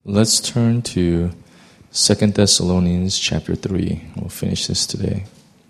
Let's turn to 2 Thessalonians chapter 3. We'll finish this today.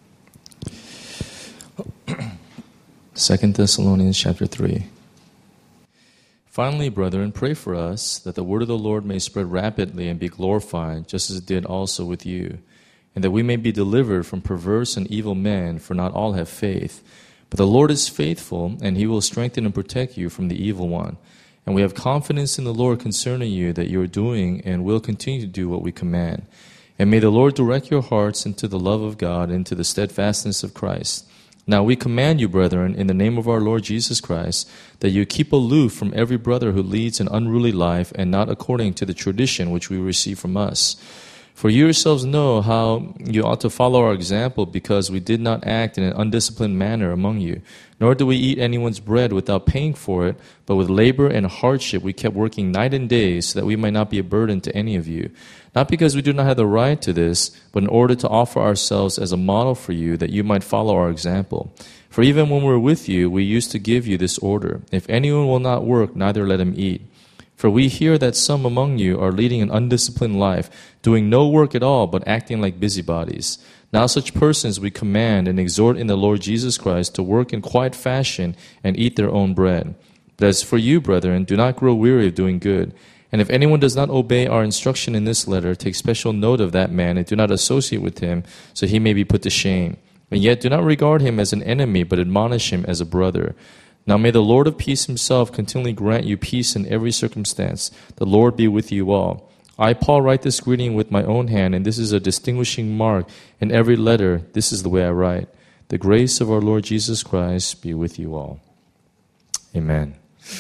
2 Thessalonians chapter 3. Finally, brethren, pray for us that the word of the Lord may spread rapidly and be glorified, just as it did also with you, and that we may be delivered from perverse and evil men, for not all have faith. But the Lord is faithful, and he will strengthen and protect you from the evil one. And we have confidence in the Lord concerning you that you are doing and will continue to do what we command. And may the Lord direct your hearts into the love of God and into the steadfastness of Christ. Now we command you, brethren, in the name of our Lord Jesus Christ, that you keep aloof from every brother who leads an unruly life and not according to the tradition which we receive from us. For you yourselves know how you ought to follow our example, because we did not act in an undisciplined manner among you, nor do we eat anyone's bread without paying for it, but with labor and hardship we kept working night and day, so that we might not be a burden to any of you. Not because we do not have the right to this, but in order to offer ourselves as a model for you, that you might follow our example. For even when we were with you, we used to give you this order: if anyone will not work, neither let him eat. For we hear that some among you are leading an undisciplined life, doing no work at all, but acting like busybodies. Now such persons we command and exhort in the Lord Jesus Christ to work in quiet fashion and eat their own bread. But as for you, brethren, do not grow weary of doing good. And if anyone does not obey our instruction in this letter, take special note of that man and do not associate with him, so he may be put to shame. And yet do not regard him as an enemy, but admonish him as a brother. Now may the Lord of peace himself continually grant you peace in every circumstance. The Lord be with you all. I, Paul, write this greeting with my own hand, and this is a distinguishing mark in every letter. This is the way I write. The grace of our Lord Jesus Christ be with you all. Amen.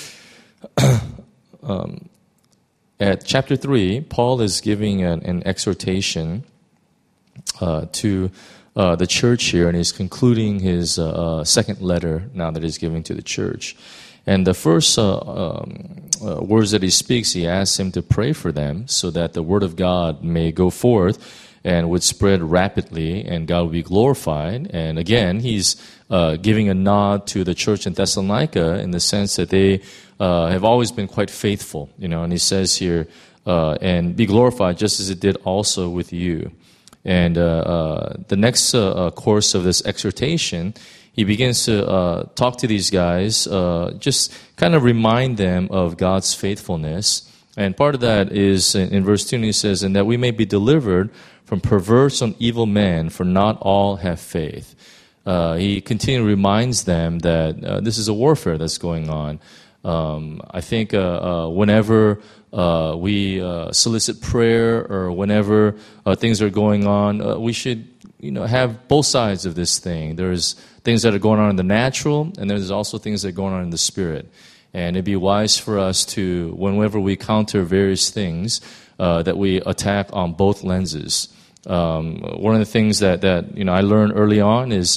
At chapter 3, Paul is giving an exhortation to the church here, and he's concluding his second letter now that he's giving to the church. And the first words that he speaks, he asks him to pray for them so that the word of God may go forth and would spread rapidly and God will be glorified. And again, he's giving a nod to the church in Thessalonica in the sense that they have always been quite faithful, and he says here, and be glorified just as it did also with you. And the next course of this exhortation, he begins to talk to these guys, just kind of remind them of God's faithfulness. And part of that is in verse 2, he says, and that we may be delivered from perverse and evil men, for not all have faith. He continually reminds them that this is a warfare that's going on. I think whenever we solicit prayer, or whenever things are going on, we should, have both sides of this thing. There's things that are going on in the natural, and there's also things that are going on in the spirit. And it'd be wise for us to, whenever we counter various things, that we attack on both lenses. One of the things that I learned early on is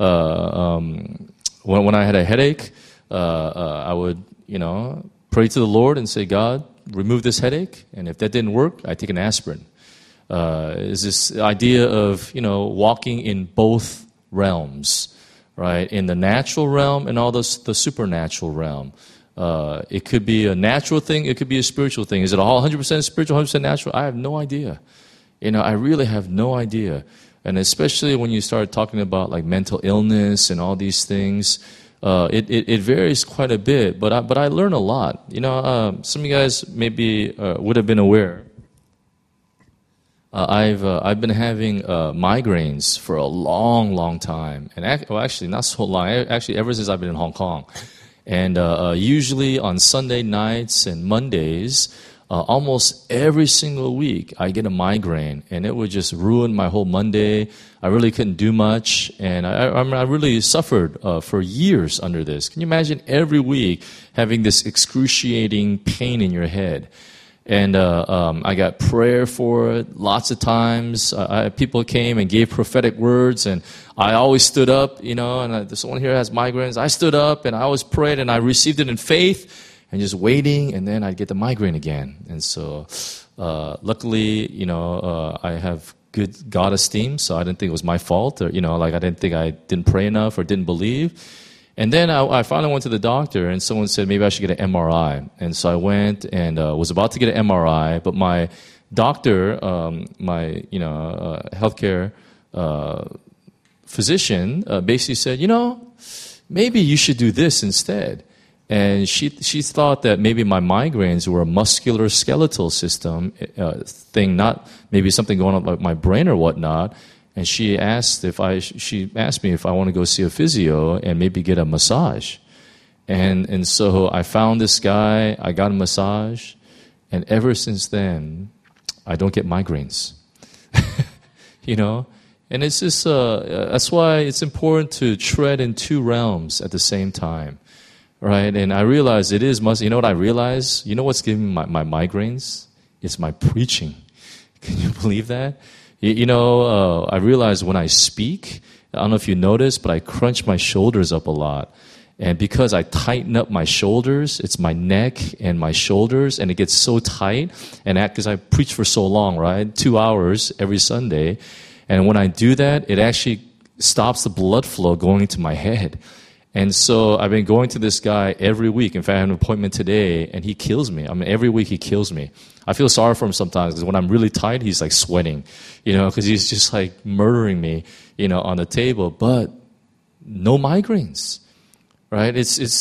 when I had a headache, I would pray to the Lord and say, God, remove this headache. And if that didn't work, I take an aspirin. Is this idea of walking in both realms, right? In the natural realm and all the supernatural realm. It could be a natural thing. It could be a spiritual thing. Is it all 100% spiritual, 100% natural? I have no idea. I really have no idea. And especially when you start talking about like mental illness and all these things, it varies quite a bit. But I learn a lot. Some of you guys maybe would have been aware. I've been having migraines for a long, long time, and actually not so long. Actually, ever since I've been in Hong Kong, and usually on Sunday nights and Mondays, almost every single week, I get a migraine, and it would just ruin my whole Monday. I really couldn't do much, and I really suffered for years under this. Can you imagine every week having this excruciating pain in your head? And I got prayer for it lots of times. People came and gave prophetic words, and I always stood up, and someone here has migraines. I stood up, and I always prayed, and I received it in faith, and just waiting, and then I'd get the migraine again. And so luckily, I have good God esteem, so I didn't think it was my fault, or, I didn't think I didn't pray enough or didn't believe. And then I finally went to the doctor, and someone said maybe I should get an MRI. And so I went and was about to get an MRI, but my doctor, my healthcare physician, basically said, maybe you should do this instead. And she thought that maybe my migraines were a musculoskeletal system thing, not maybe something going on with my brain or whatnot. And she asked me if I want to go see a physio and maybe get a massage. And so I found this guy, I got a massage, and ever since then, I don't get migraines. And it's just, that's why it's important to tread in two realms at the same time, right? And I realize it is, you know what I realize? You know what's giving me my migraines? It's my preaching. Can you believe that? I realize when I speak, I don't know if you noticed, but I crunch my shoulders up a lot. And because I tighten up my shoulders, it's my neck and my shoulders, and it gets so tight. And because I preach for so long, right? 2 hours every Sunday. And when I do that, it actually stops the blood flow going to my head. And so I've been going to this guy every week. In fact, I have an appointment today, and he kills me. Every week he kills me. I feel sorry for him sometimes because when I'm really tight, he's like sweating, because he's just like murdering me, on the table. But no migraines, right?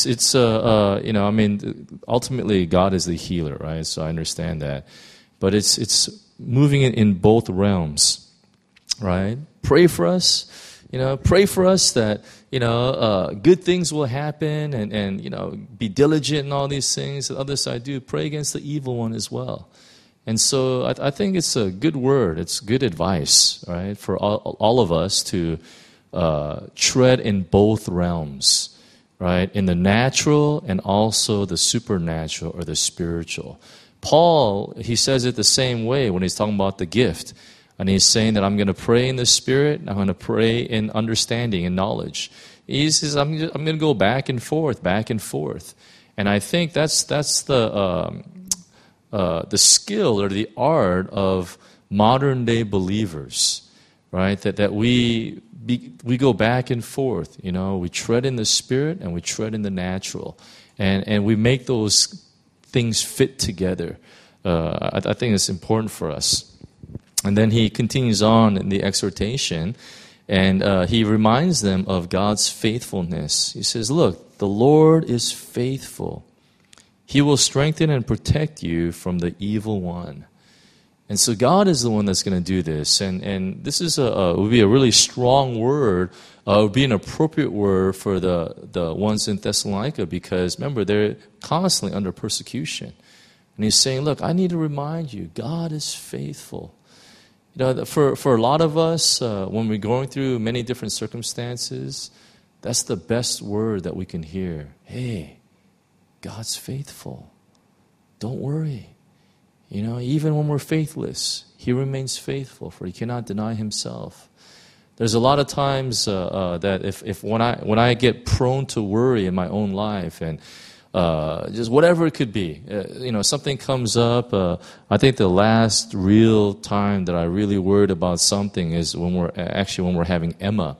Ultimately God is the healer, right? So I understand that. But it's moving it in both realms, right? Pray for us. Pray for us that, good things will happen and be diligent in all these things. The other side, pray against the evil one as well. And so I think it's a good word. It's good advice, right, for all of us to tread in both realms, right, in the natural and also the supernatural or the spiritual. Paul, he says it the same way when he's talking about the gift. And he's saying that I'm going to pray in the Spirit, and I'm going to pray in understanding and knowledge. He says I'm going to go back and forth. And I think that's the skill or the art of modern day believers, right? That we go back and forth. We tread in the Spirit and we tread in the natural, and we make those things fit together. I think it's important for us. And then he continues on in the exhortation, and he reminds them of God's faithfulness. He says, look, the Lord is faithful. He will strengthen and protect you from the evil one. And so God is the one that's going to do this. And this is would be a really strong word. It would be an appropriate word for the ones in Thessalonica, because, remember, they're constantly under persecution. And he's saying, look, I need to remind you, God is faithful. For a lot of us, when we're going through many different circumstances, that's the best word that we can hear. Hey, God's faithful. Don't worry. Even when we're faithless, He remains faithful, for He cannot deny Himself. There's a lot of times that if when I get prone to worry in my own life, and just whatever it could be, something comes up. I think the last real time that I really worried about something is when we're having Emma,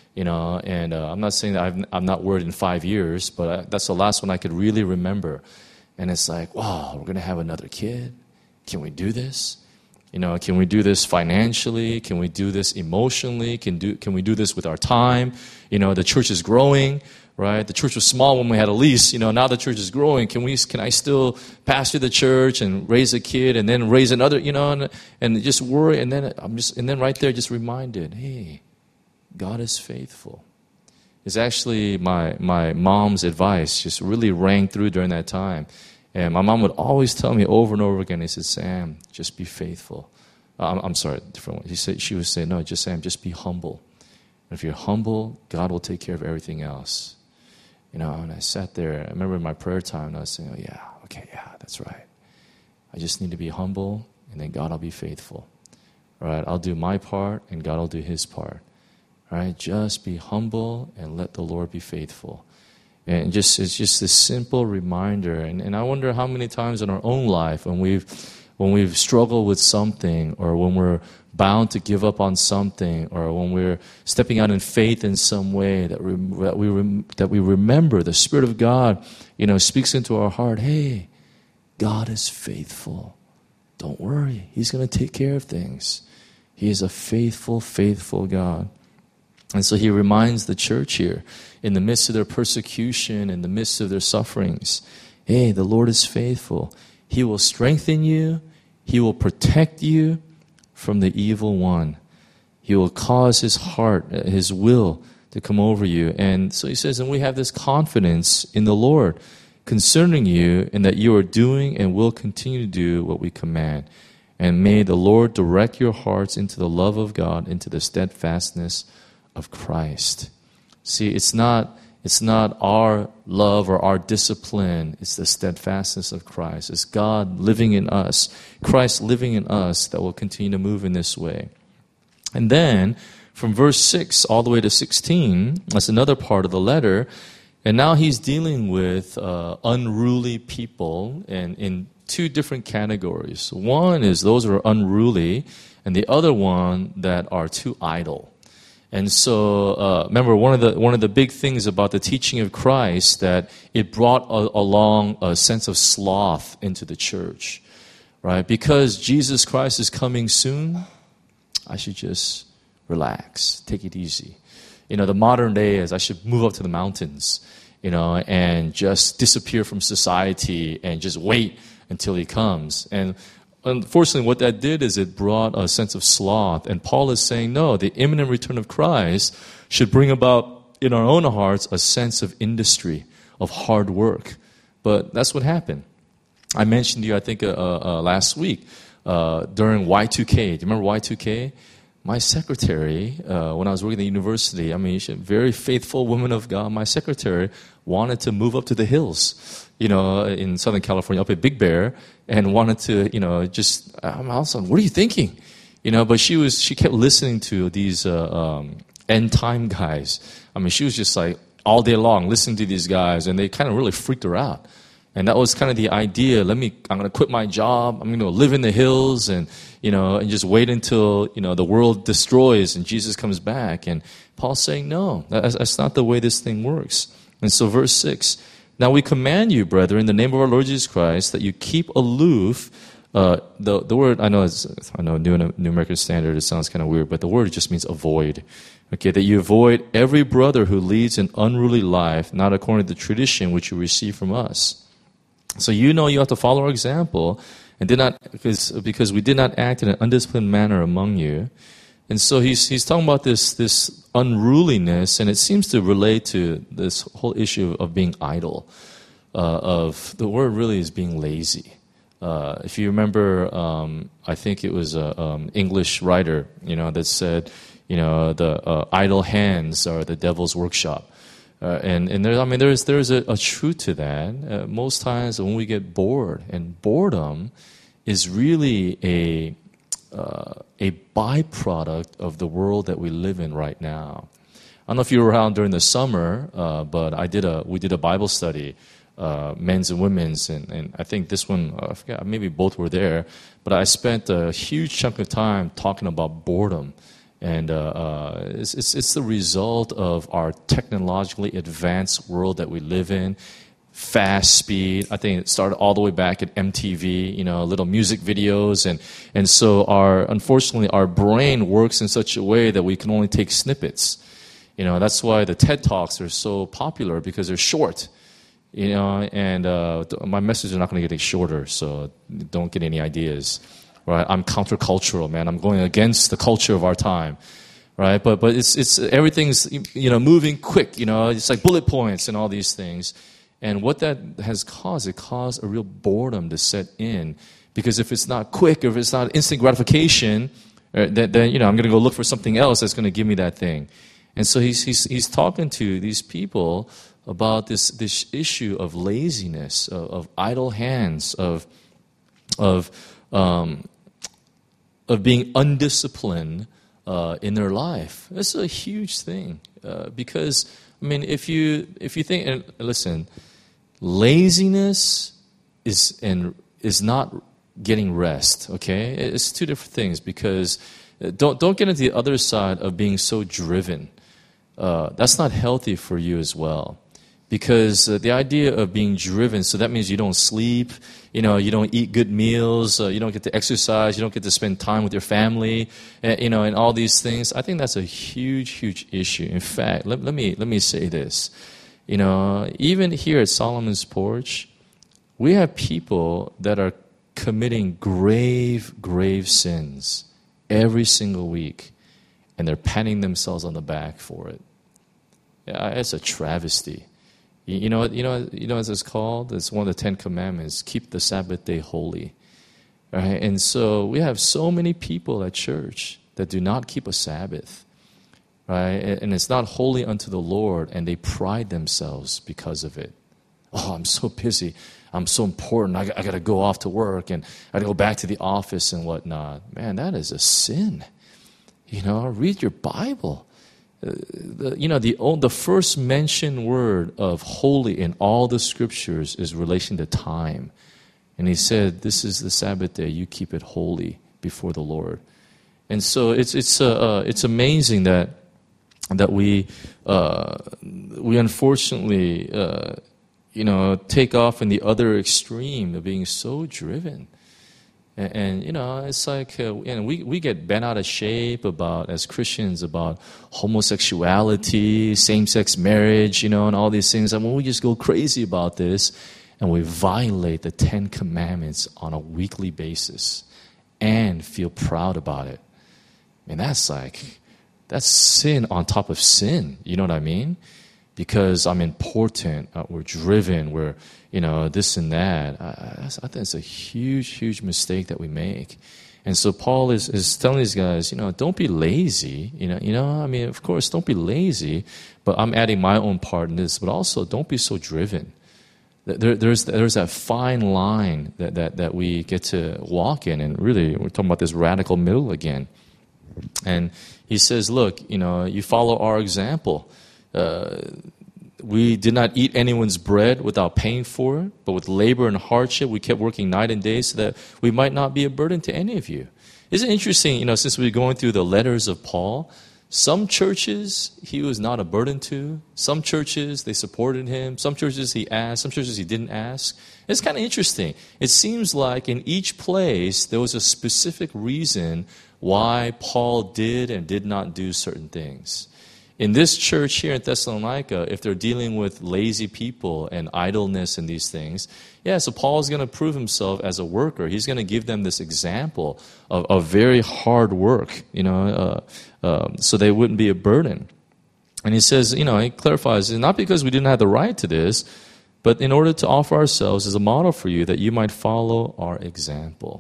and I'm not saying that I'm not worried in 5 years, but that's the last one I could really remember. And it's like, wow, we're going to have another kid. Can we do this? Can we do this financially? Can we do this emotionally? Can we do this with our time? The church is growing. Right, the church was small when we had Elise. Now the church is growing. Can I still pastor the church and raise a kid and then raise another? And just worry. And then right there, just reminded, hey, God is faithful. It's actually my mom's advice. Just really rang through during that time. And my mom would always tell me over and over again. He said, Sam, just be faithful. I'm sorry, different one. She would say, no, just Sam, just be humble. And if you're humble, God will take care of everything else. And I sat there. I remember in my prayer time, and I was saying, oh, yeah, that's right. I just need to be humble, and then God will be faithful. All right, I'll do my part, and God will do His part. All right, just be humble, and let the Lord be faithful. And it's just this simple reminder. And I wonder how many times in our own life when we've when we've struggled with something, or when we're bound to give up on something, or when we're stepping out in faith in some way, that we remember the Spirit of God, speaks into our heart. Hey, God is faithful. Don't worry. He's going to take care of things. He is a faithful, faithful God. And so he reminds the church here, in the midst of their persecution, in the midst of their sufferings, hey, the Lord is faithful. He will strengthen you. He will protect you from the evil one. He will cause his heart, his will to come over you. And so he says, and we have this confidence in the Lord concerning you, and that you are doing and will continue to do what we command. And may the Lord direct your hearts into the love of God, into the steadfastness of Christ. See, it's not our love or our discipline. It's the steadfastness of Christ. It's God living in us, Christ living in us, that will continue to move in this way. And then, from verse 6 all the way to 16, that's another part of the letter. And now he's dealing with unruly people, and in two different categories. One is those who are unruly, and the other one that are too idle. And so, remember, one of the big things about the teaching of Christ, that it brought along a sense of sloth into the church, right? Because Jesus Christ is coming soon, I should just relax, take it easy. The modern day is I should move up to the mountains, and just disappear from society and just wait until he comes. And unfortunately, what that did is it brought a sense of sloth. And Paul is saying, no, the imminent return of Christ should bring about in our own hearts a sense of industry, of hard work. But that's what happened. I mentioned to you, I think, last week, during Y2K. Do you remember Y2K? My secretary, when I was working at the university, she's a very faithful woman of God. My secretary wanted to move up to the hills, in Southern California, up at Big Bear, and wanted to, I'm also, what are you thinking? But she kept listening to these end time guys. She was just like all day long listening to these guys, and they kind of really freaked her out. And that was kind of the idea. I'm going to quit my job. I'm going to live in the hills and just wait until, the world destroys and Jesus comes back. And Paul's saying, no, that's not the way this thing works. And so verse 6, now we command you, brethren, in the name of our Lord Jesus Christ, that you keep aloof. The word, I know New American Standard, it sounds kind of weird, but the word just means avoid. Okay, that you avoid every brother who leads an unruly life, not according to the tradition which you receive from us. So you have to follow our example, and because we did not act in an undisciplined manner among you. And so he's talking about this unruliness, and it seems to relate to this whole issue of being idle. Of the word really is being lazy. If you remember, I think it was an English writer, that said, the idle hands are the devil's workshop. And there's a truth to that. Most times when we get bored, and boredom is really a byproduct of the world that we live in right now. I don't know if you were around during the summer, but we did a Bible study, men's and women's, and I think this one, I forget, maybe both were there, but I spent a huge chunk of time talking about boredom. And it's the result of our technologically advanced world that we live in. Fast speed. I think it started all the way back at MTV, little music videos. And so unfortunately, our brain works in such a way that we can only take snippets. That's why the TED Talks are so popular, because they're short. And my messages are not going to get any shorter, so don't get any ideas. Right, I'm countercultural, man. I'm going against the culture of our time, right? But it's everything's moving quick. It's like bullet points and all these things. And what that has caused, it caused a real boredom to set in, because if it's not quick, if it's not instant gratification, then I'm going to go look for something else that's going to give me that thing. And so he's talking to these people about this issue of laziness, of idle hands, of being undisciplined in their life. This is a huge thing, because if you think, and listen, laziness is not getting rest, okay? It's two different things, because don't get into the other side of being so driven. That's not healthy for you as well. Because the idea of being driven, so that means you don't sleep, you don't eat good meals, you don't get to exercise, you don't get to spend time with your family, and all these things. I think that's a huge, huge issue. In fact, let me say this. Even here at Solomon's Porch, we have people that are committing grave, grave sins every single week, and they're patting themselves on the back for it. Yeah, it's a travesty. You know what it's called? It's one of the 10 Commandments. Keep the Sabbath day holy. Right? And so we have so many people at church that do not keep a Sabbath. Right? And it's not holy unto the Lord, and they pride themselves because of it. Oh, I'm so busy. I'm so important. I got to go off to work, and I got to go back to the office and whatnot. Man, that is a sin. Read your Bible. The first mentioned word of holy in all the scriptures is relation to time. And he said, this is the Sabbath day, you keep it holy before the Lord. And so it's amazing that we unfortunately take off in the other extreme of being so driven. And it's like we get bent out of shape as Christians about homosexuality, same-sex marriage, and all these things. I mean, we just go crazy about this, and we violate the 10 Commandments on a weekly basis and feel proud about it. I mean, that's sin on top of sin. You know what I mean? Because I'm important, we're driven, we're, this and that. I think it's a huge, huge mistake that we make. And so Paul is telling these guys, don't be lazy. Of course, don't be lazy, but I'm adding my own part in this. But also, don't be so driven. There's that fine line that we get to walk in, and really, we're talking about this radical middle again. And he says, look, you follow our example. We did not eat anyone's bread without paying for it, but with labor and hardship, we kept working night and day so that we might not be a burden to any of you. Isn't it interesting, since we're going through the letters of Paul, some churches he was not a burden to. Some churches, they supported him. Some churches he asked. Some churches he didn't ask. It's kind of interesting. It seems like in each place, there was a specific reason why Paul did and did not do certain things. In this church here in Thessalonica, if they're dealing with lazy people and idleness and these things, so Paul's going to prove himself as a worker. He's going to give them this example of very hard work, so they wouldn't be a burden. And he says, he clarifies, not because we didn't have the right to this, but in order to offer ourselves as a model for you that you might follow our example.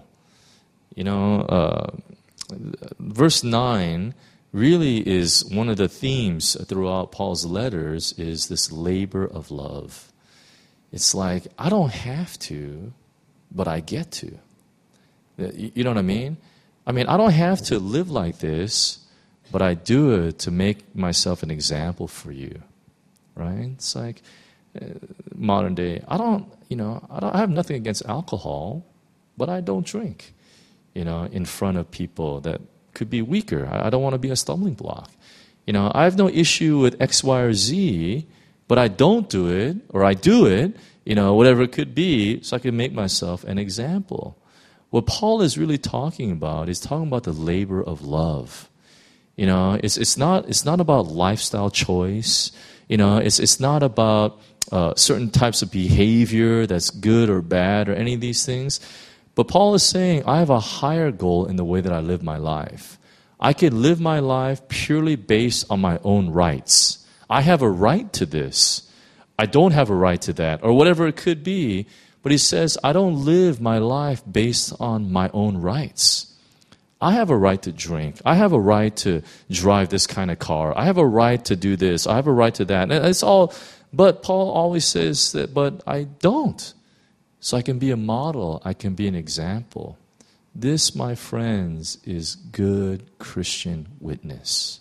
Verse 9 really is one of the themes throughout Paul's letters is this labor of love. It's like, I don't have to, but I get to. You know what I mean? I don't have to live like this, but I do it to make myself an example for you. Right? It's like modern day. I have nothing against alcohol, but I don't drink, in front of people that could be weaker. I don't want to be a stumbling block. I have no issue with X, Y, or Z, but I don't do it, or I do it, whatever it could be, so I can make myself an example. What Paul is really talking about is talking about the labor of love. It's not about lifestyle choice. It's not about certain types of behavior that's good or bad or any of these things. But Paul is saying, I have a higher goal in the way that I live my life. I can live my life purely based on my own rights. I have a right to this. I don't have a right to that, or whatever it could be. But he says, I don't live my life based on my own rights. I have a right to drink. I have a right to drive this kind of car. I have a right to do this. I have a right to that. And it's all, but Paul always says that, but I don't. So I can be a model. I can be an example. This, my friends, is good Christian witness.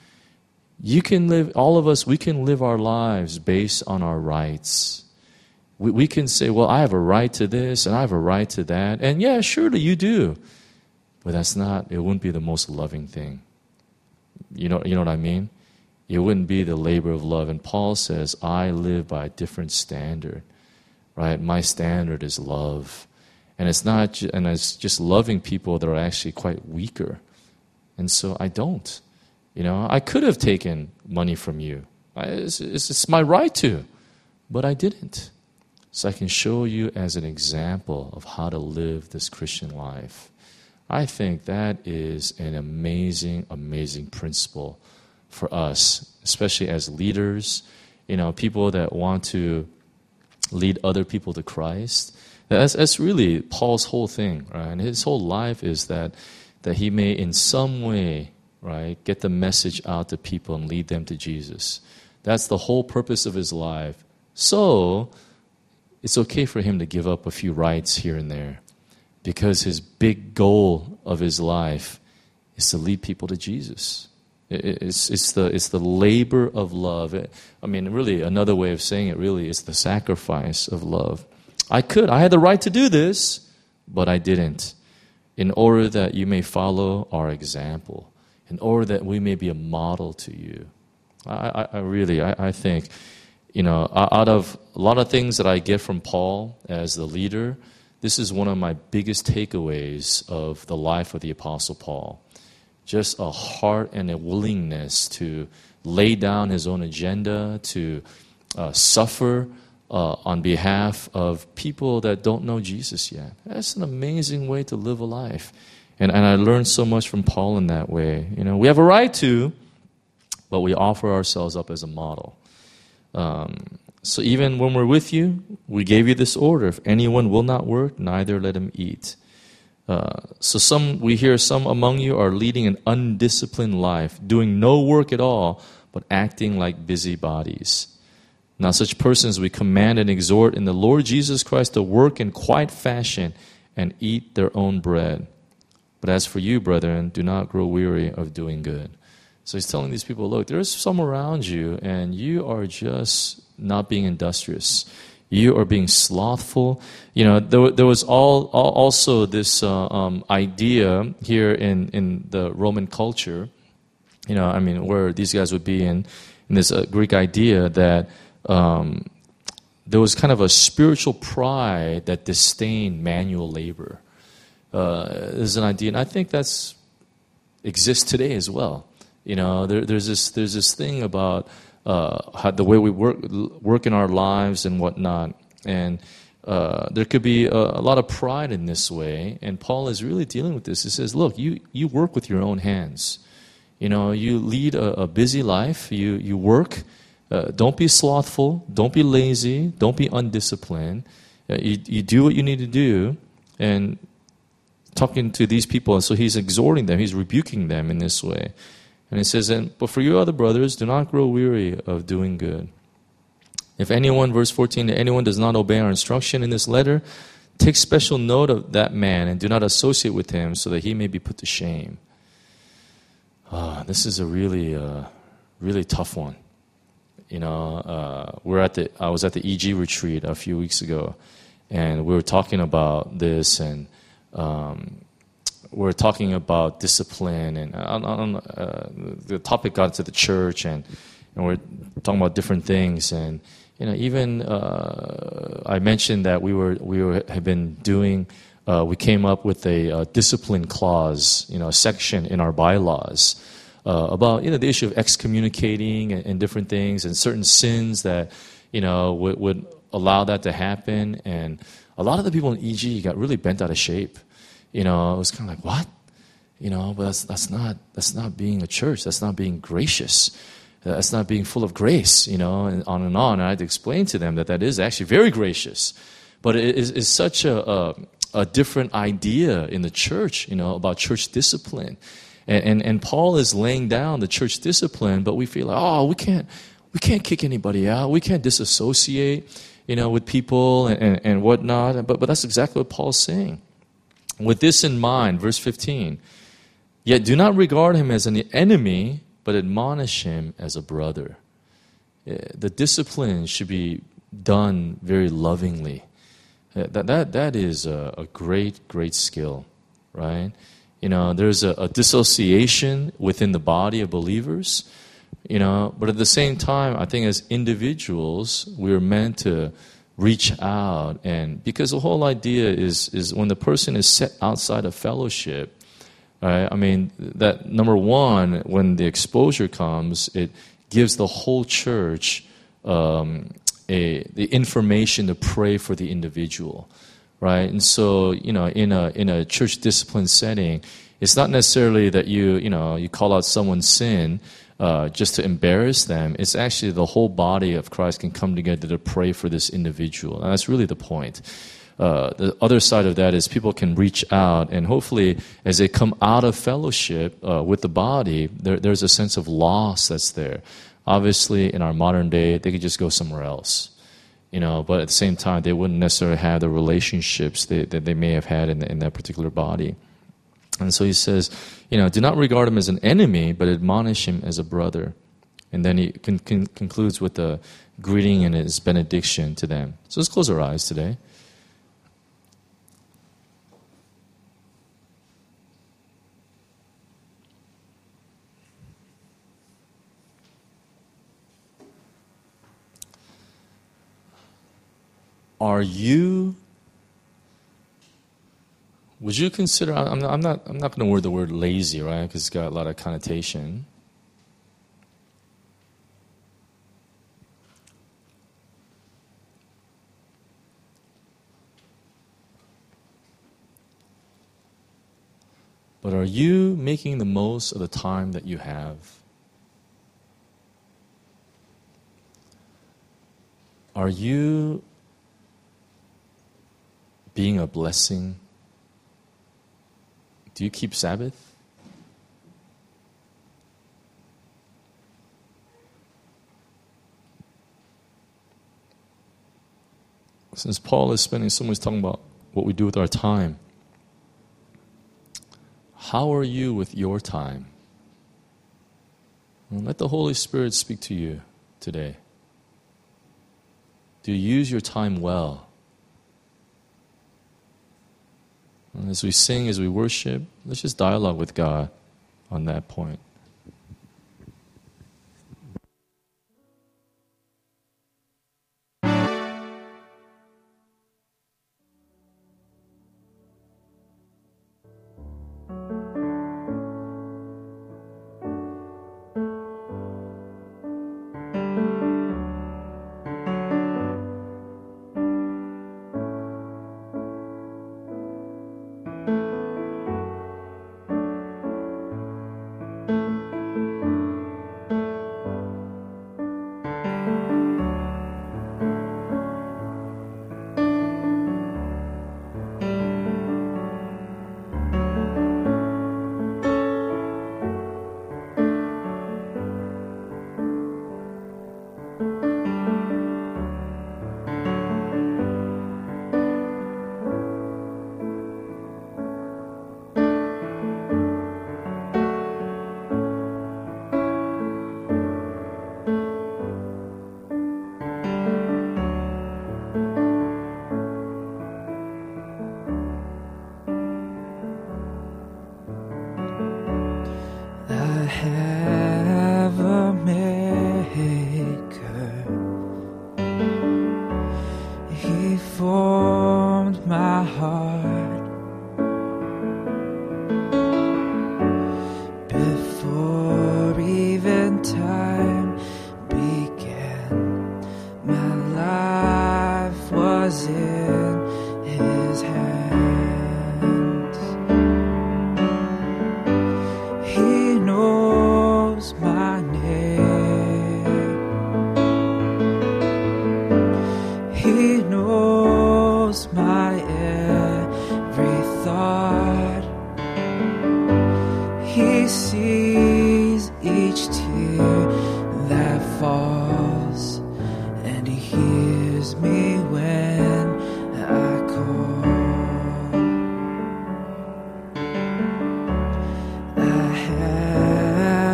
You can live, all of us, we can live our lives based on our rights. We can say, well, I have a right to this and I have a right to that. And yeah, surely you do. But it wouldn't be the most loving thing. You know what I mean? It wouldn't be the labor of love. And Paul says, I live by a different standard, right? My standard is love. And it's just loving people that are actually quite weaker. And so I don't. I could have taken money from you. It's my right to, but I didn't. So I can show you as an example of how to live this Christian life. I think that is an amazing, amazing principle for us, especially as leaders, people that want to lead other people to Christ. That's really Paul's whole thing, right? And his whole life is that he may in some way, right, get the message out to people and lead them to Jesus. That's the whole purpose of his life. So it's okay for him to give up a few rights here and there, because his big goal of his life is to lead people to Jesus. It's the labor of love. Really, another way of saying it really is the sacrifice of love. I had the right to do this, but I didn't. In order that you may follow our example, in order that we may be a model to you. I think, out of a lot of things that I get from Paul as the leader, this is one of my biggest takeaways of the life of the Apostle Paul. Just a heart and a willingness to lay down his own agenda, to suffer on behalf of people that don't know Jesus yet. That's an amazing way to live a life. And I learned so much from Paul in that way. We have a right to, but we offer ourselves up as a model. So even when we're with you, we gave you this order. If anyone will not work, neither let him eat. We hear some among you are leading an undisciplined life, doing no work at all, but acting like busybodies. Now such persons we command and exhort in the Lord Jesus Christ to work in quiet fashion and eat their own bread. But as for you, brethren, do not grow weary of doing good. So he's telling these people, look, there's some around you, and you are just not being industrious. You are being slothful. There was also this idea here in the Roman culture, where these guys would be in this Greek idea that there was kind of a spiritual pride that disdained manual labor. There's an idea, and I think that's exists today as well. There's this thing about how the way we work in our lives and whatnot, and there could be a lot of pride in this way. And Paul is really dealing with this. He says, "Look, you work with your own hands. You lead a busy life. You work. Don't be slothful. Don't be lazy. Don't be undisciplined. You do what you need to do." And talking to these people, and so he's exhorting them. He's rebuking them in this way. And he says, but for you other brothers, do not grow weary of doing good. If anyone, verse 14, if anyone does not obey our instruction in this letter, take special note of that man and do not associate with him so that he may be put to shame. This is a really tough one. I was at the EG retreat a few weeks ago, and we were talking about this, and we're talking about discipline, and the topic got to the church, and we're talking about different things, and even I mentioned that we came up with a discipline clause, a section in our bylaws about the issue of excommunicating and different things, and certain sins that would allow that to happen, and a lot of the people in EG got really bent out of shape. It was kind of like, what? But that's not being a church. That's not being gracious. That's not being full of grace, and on and on. And I had to explain to them that is actually very gracious. But it is such a different idea in the church, about church discipline. And Paul is laying down the church discipline, but we feel like, we can't kick anybody out. We can't disassociate, with people and whatnot. But that's exactly what Paul's saying. With this in mind, verse 15, yet do not regard him as an enemy, but admonish him as a brother. The discipline should be done very lovingly. That is a great skill, right? There's a dissociation within the body of believers, but at the same time, I think as individuals, we're meant to reach out, and because the whole idea is when the person is set outside of fellowship, right? I mean, that number one, when the exposure comes, it gives the whole church the information to pray for the individual, right? And so, in a church discipline setting, it's not necessarily that you call out someone's sin just to embarrass them. It's actually the whole body of Christ can come together to pray for this individual, and that's really the point. The other side of that is people can reach out, and hopefully, as they come out of fellowship with the body, there's a sense of loss that's there. Obviously, in our modern day, they could just go somewhere else, but at the same time, they wouldn't necessarily have the relationships that they may have had in that particular body. And so he says, do not regard him as an enemy, but admonish him as a brother. And then he concludes with the greeting and his benediction to them. So let's close our eyes today. Would you consider, I'm not going to word the word lazy, right? Because it's got a lot of connotation. But are you making the most of the time that you have? Are you being a blessing? Do you keep Sabbath? Since Paul is spending so much time about what we do with our time, how are you with your time? Well, let the Holy Spirit speak to you today. Do you use your time well? And as we sing, as we worship, let's just dialogue with God on that point.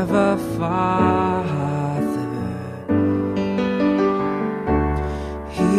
He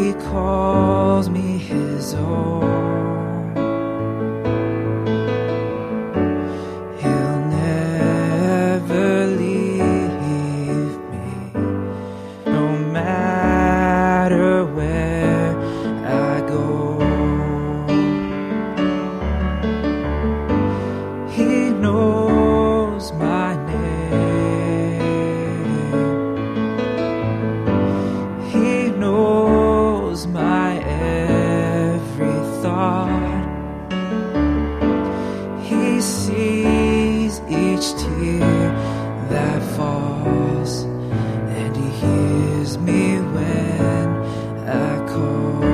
sees each tear that falls, and He hears me when I call.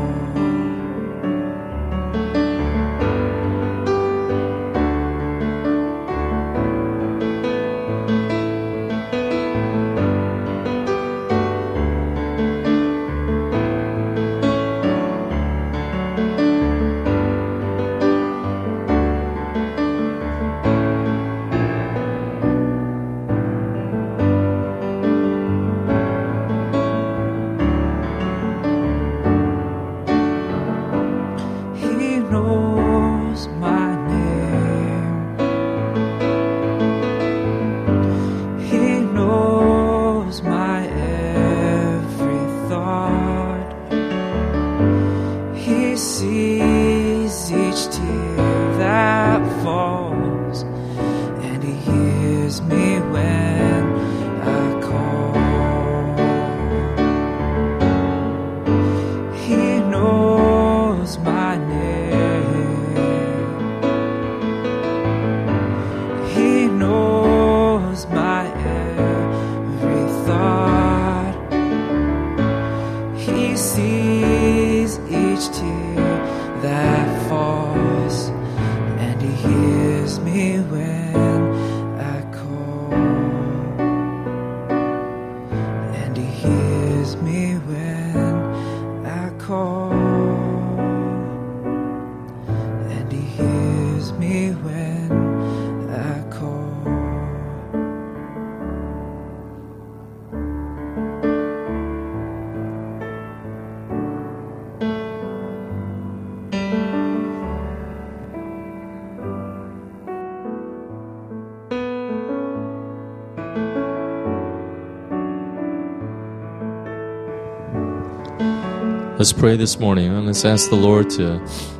Let's pray this morning, and let's ask the Lord to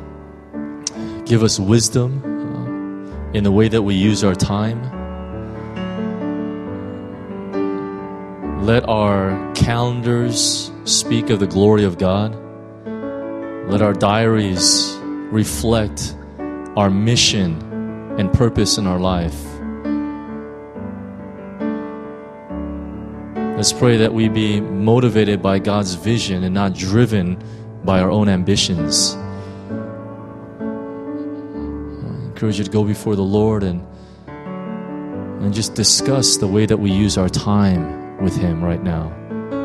give us wisdom in the way that we use our time. Let our calendars speak of the glory of God. Let our diaries reflect our mission and purpose in our life. Let's pray that we be motivated by God's vision and not driven by our own ambitions. I encourage you to go before the Lord and just discuss the way that we use our time with Him right now.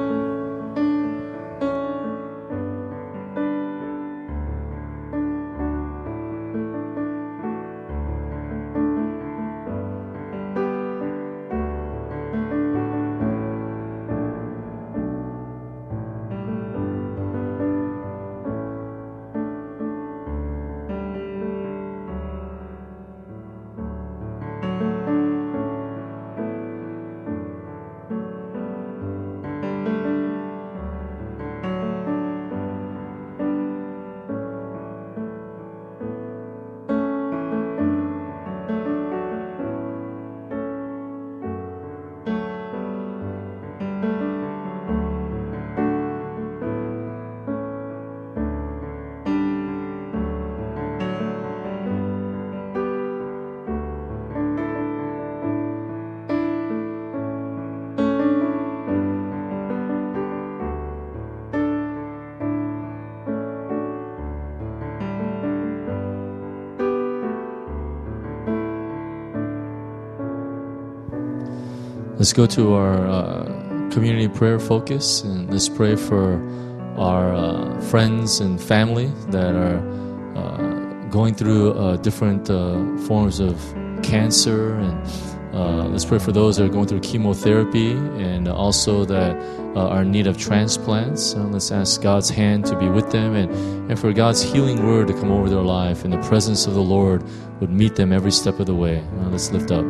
Let's go to our community prayer focus, and let's pray for our friends and family that are going through different forms of cancer, and let's pray for those that are going through chemotherapy and also that are in need of transplants. Let's ask God's hand to be with them and for God's healing word to come over their life, and the presence of the Lord would meet them every step of the way. Let's lift up.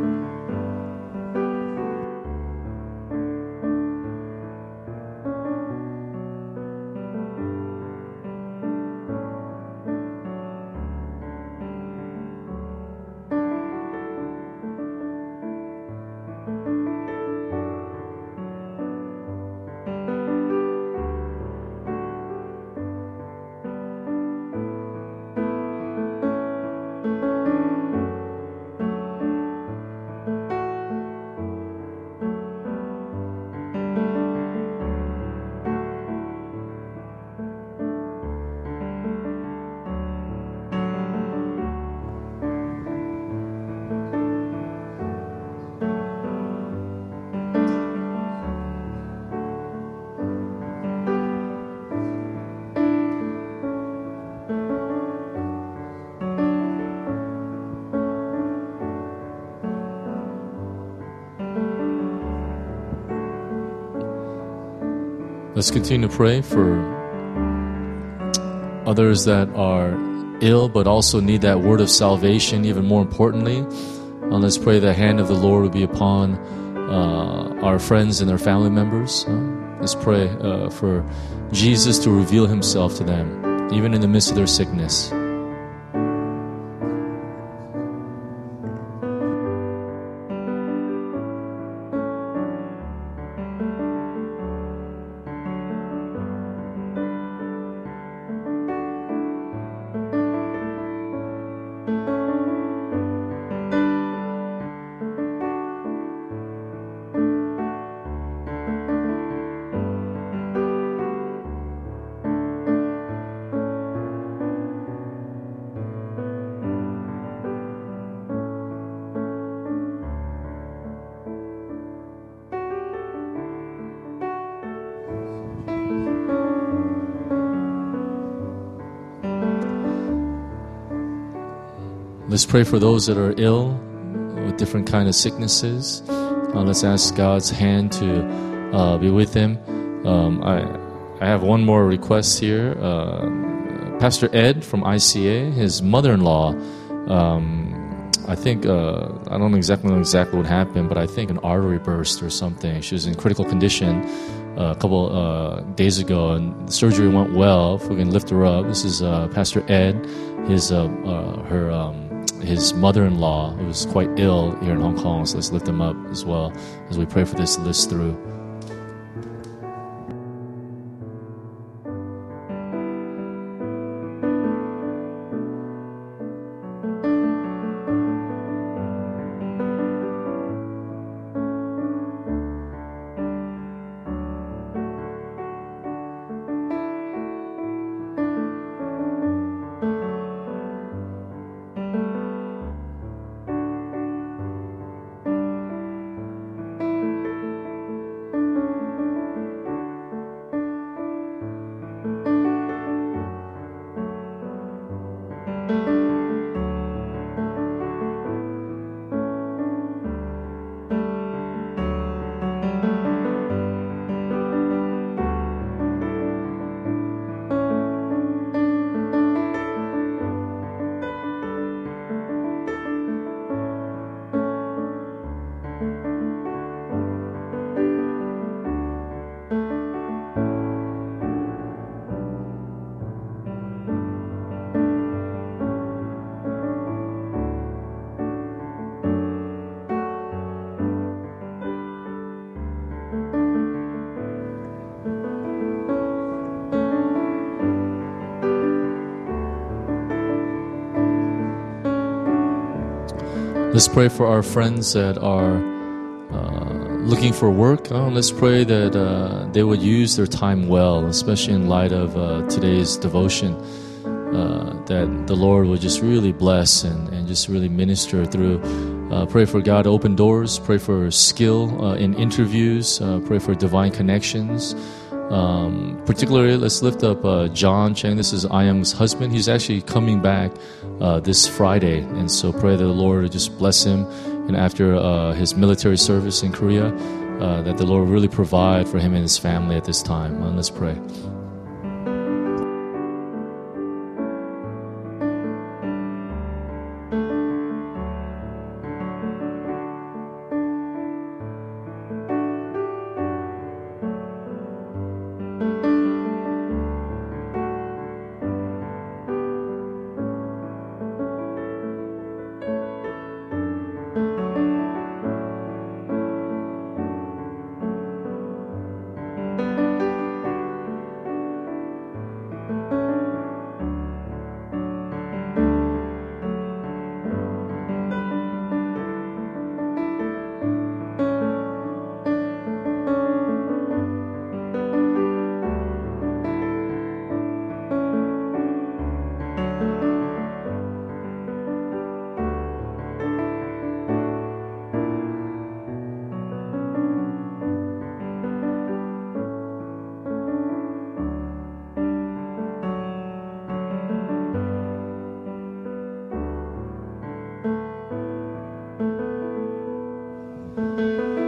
Let's continue to pray for others that are ill but also need that word of salvation even more importantly. Let's pray the hand of the Lord will be upon our friends and their family members. Let's pray for Jesus to reveal himself to them, even in the midst of their sickness. Let's pray for those that are ill with different kind of sicknesses. Let's ask God's hand to be with them. I have one more request here. Pastor Ed from ICA, his mother-in-law, I think, I don't know exactly what happened, but I think an artery burst or something. She was in critical condition a couple days ago, and the surgery went well. If we can lift her up. This is Pastor Ed, his mother-in-law, who was quite ill here in Hong Kong. So let's lift him up as well as we pray for this list through. Let's pray for our friends that are looking for work. Let's pray that they would use their time well, especially in light of today's devotion, that the Lord would just really bless and just really minister through. Pray for God to open doors. Pray for skill in interviews. Pray for divine connections. Particularly, let's lift up John Cheng. This is Ayang's husband. He's actually coming back this Friday, and so pray that the Lord would just bless him. And after his military service in Korea, that the Lord really provide for him and his family at this time. Let's pray.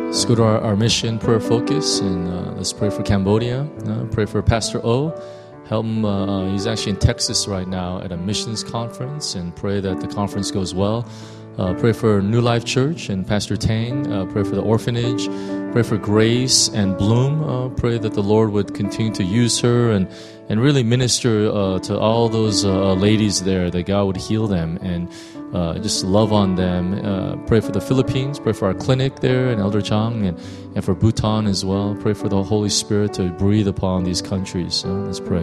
Let's go to our mission prayer focus, and let's pray for Cambodia. Pray for Pastor O. Help him. He's actually in Texas right now at a missions conference, and pray that the conference goes well. Pray for New Life Church and Pastor Tang. Pray for the orphanage. Pray for Grace and Bloom. Pray that the Lord would continue to use her and really minister to all those ladies there, that God would heal them and just love on them. Pray for the Philippines. Pray for our clinic there in Elder Chang, and for Bhutan as well. Pray for the Holy Spirit to breathe upon these countries. Let's pray.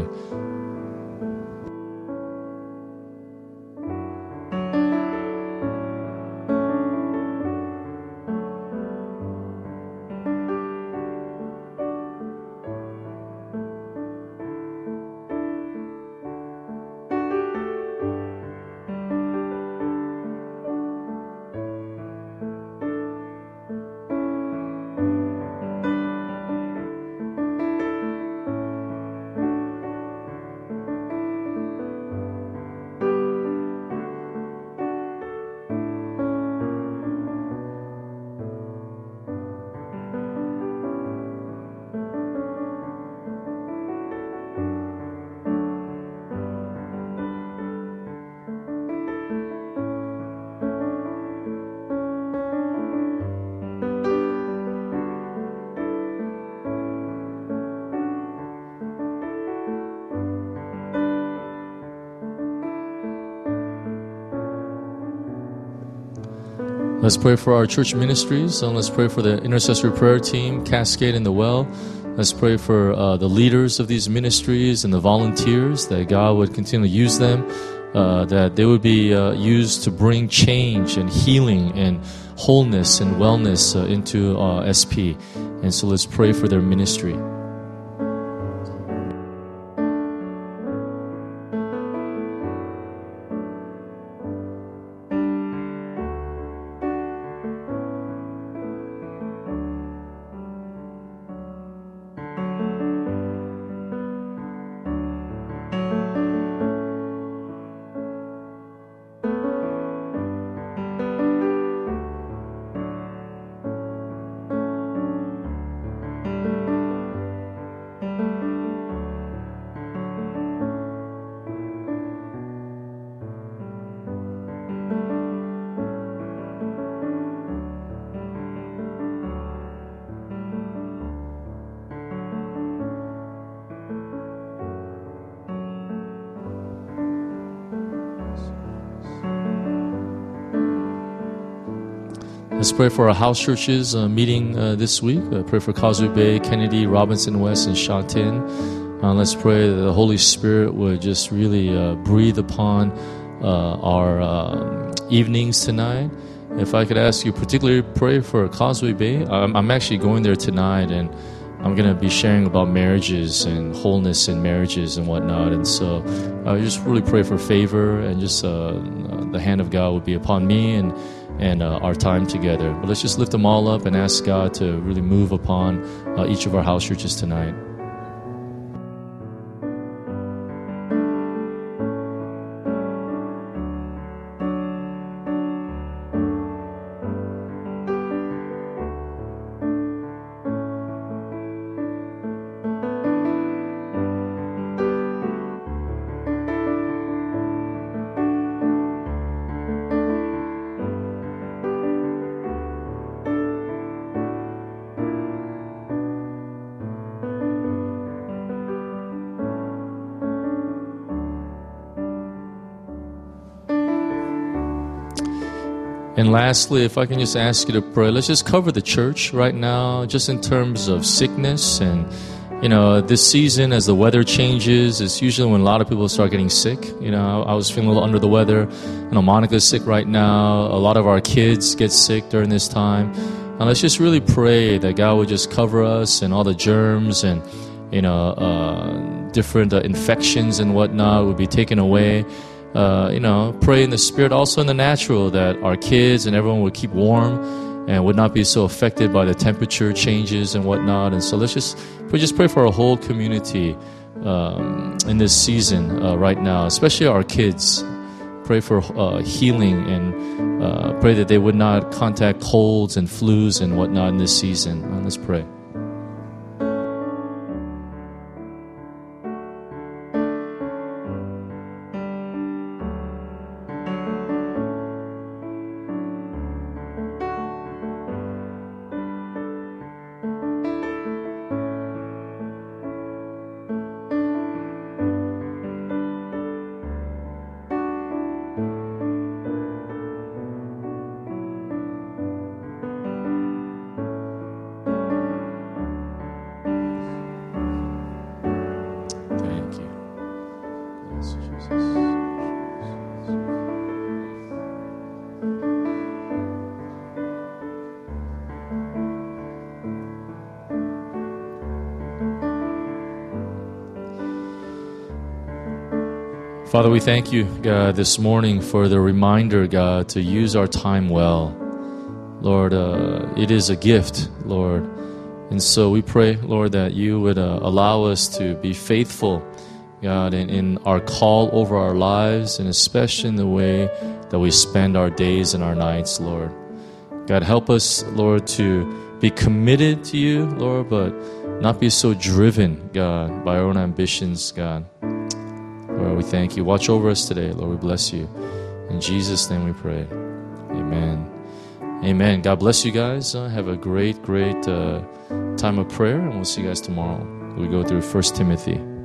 Let's pray for our church ministries, and let's pray for the intercessory prayer team, Cascade and The Well. Let's pray for the leaders of these ministries and the volunteers, that God would continue to use them, that they would be used to bring change and healing and wholeness and wellness into SP. And so let's pray for their ministry. Let's pray for our house churches meeting this week. Pray for Causeway Bay, Kennedy, Robinson West, and Sha Tin. Let's pray that the Holy Spirit would just really breathe upon our evenings tonight. If I could ask you, particularly pray for Causeway Bay. I'm actually going there tonight, and I'm going to be sharing about marriages and wholeness in marriages and whatnot. And so just really pray for favor, and just the hand of God would be upon me and our time together. But let's just lift them all up and ask God to really move upon each of our house churches tonight. And lastly, if I can just ask you to pray, let's just cover the church right now, just in terms of sickness. And, this season, as the weather changes, it's usually when a lot of people start getting sick. I was feeling a little under the weather. Monica's sick right now. A lot of our kids get sick during this time. And let's just really pray that God would just cover us, and all the germs and, different infections and whatnot would be taken away. Pray in the spirit, also in the natural, that our kids and everyone would keep warm and would not be so affected by the temperature changes and whatnot. And so let's just pray for our whole community in this season right now, especially our kids, pray for healing, and pray that they would not contact colds and flus and whatnot in this season. Let's pray. Father, we thank you, God, this morning for the reminder, God, to use our time well. Lord, it is a gift, Lord. And so we pray, Lord, that you would allow us to be faithful, God, in our call over our lives, and especially in the way that we spend our days and our nights, Lord. God, help us, Lord, to be committed to you, Lord, but not be so driven, God, by our own ambitions, God. Lord, we thank you. Watch over us today, Lord. We bless you. In Jesus' name we pray. Amen. Amen. God bless you guys. Have a great time of prayer, and we'll see you guys tomorrow. We go through 1 Timothy.